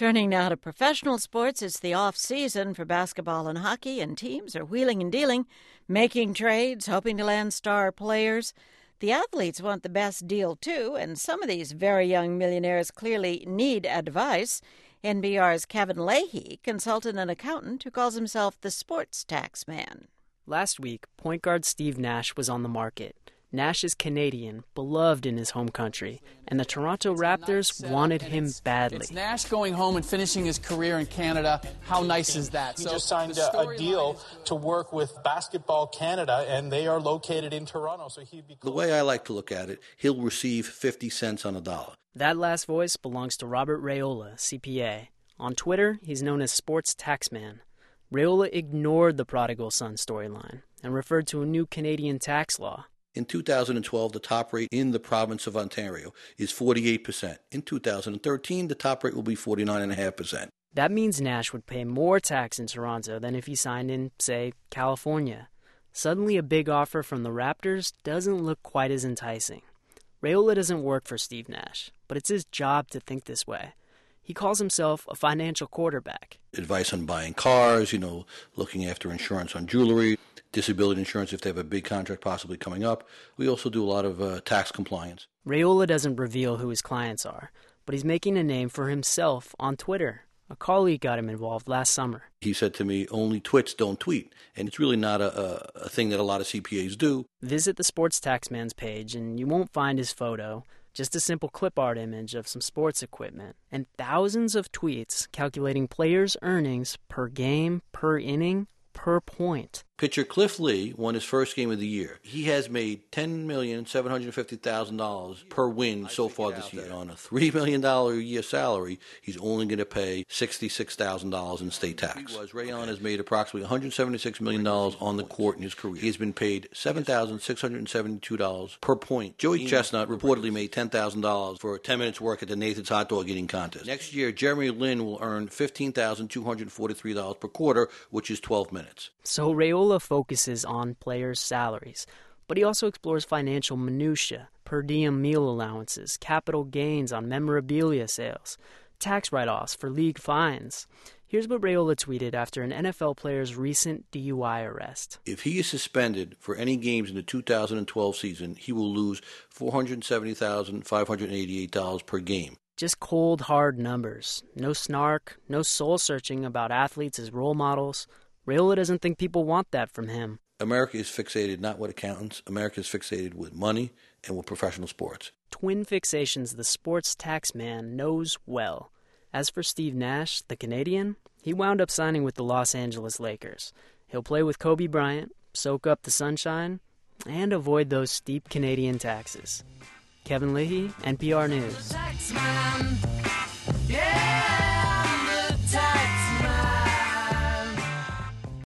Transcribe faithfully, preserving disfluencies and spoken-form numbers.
Turning now to professional sports, it's the off-season for basketball and hockey, and teams are wheeling and dealing, making trades, hoping to land star players. The athletes want the best deal, too, and some of these very young millionaires clearly need advice. N P R's Kevin Leahy consulted an accountant who calls himself the sports tax man. Last week, point guard Steve Nash was on the market. Nash is Canadian, beloved in his home country, and the Toronto Raptors wanted him badly. It's Nash going home and finishing his career in Canada. How nice is that? He so just signed a, a deal to work with Basketball Canada, and they are located in Toronto. So he'd be The way I like to look at it, he'll receive fifty cents on a dollar. That last voice belongs to Robert Raiola, C P A. On Twitter, he's known as Sports Taxman. Raiola ignored the prodigal son storyline and referred to a new Canadian tax law. In two thousand twelve, the top rate in the province of Ontario is forty-eight percent. In two thousand thirteen, the top rate will be forty-nine point five percent. That means Nash would pay more tax in Toronto than if he signed in, say, California. Suddenly, a big offer from the Raptors doesn't look quite as enticing. Raiola doesn't work for Steve Nash, but it's his job to think this way. He calls himself a financial quarterback. Advice on buying cars, you know, looking after insurance on jewelry, disability insurance if they have a big contract possibly coming up. We also do a lot of uh, tax compliance. Raiola doesn't reveal who his clients are, but he's making a name for himself on Twitter. A colleague got him involved last summer. He said to me, only twits don't tweet. And it's really not a, a, a thing that a lot of C P As do. Visit the Sports Taxman's page and you won't find his photo. Just a simple clip art image of some sports equipment, and thousands of tweets calculating players' earnings per game, per inning, per point. Pitcher Cliff Lee won his first game of the year. He has made ten million seven hundred fifty thousand dollars per win so far this year. On a three million dollars a year salary, he's only going to pay sixty-six thousand dollars in state tax. Ray Allen has made approximately one hundred seventy-six million dollars on the court in his career. He has been paid seven thousand six hundred seventy-two dollars per point. Joey Chestnut reportedly made ten thousand dollars for ten minutes work at the Nathan's Hot Dog Eating Contest. Next year, Jeremy Lin will earn fifteen thousand two hundred forty-three dollars per quarter, which is twelve minutes. So Raiola focuses on players' salaries, but he also explores financial minutiae, per diem meal allowances, capital gains on memorabilia sales, tax write-offs for league fines. Here's what Raiola tweeted after an N F L player's recent D U I arrest. If he is suspended for any games in the two thousand twelve season, he will lose four hundred seventy thousand five hundred eighty-eight dollars per game. Just cold, hard numbers. No snark, no soul-searching about athletes as role models. Raiola doesn't think people want that from him. America is fixated not with accountants. America is fixated with money and with professional sports. Twin fixations the sports tax man knows well. As for Steve Nash, the Canadian, he wound up signing with the Los Angeles Lakers. He'll play with Kobe Bryant, soak up the sunshine, and avoid those steep Canadian taxes. Kevin Leahy, N P R News.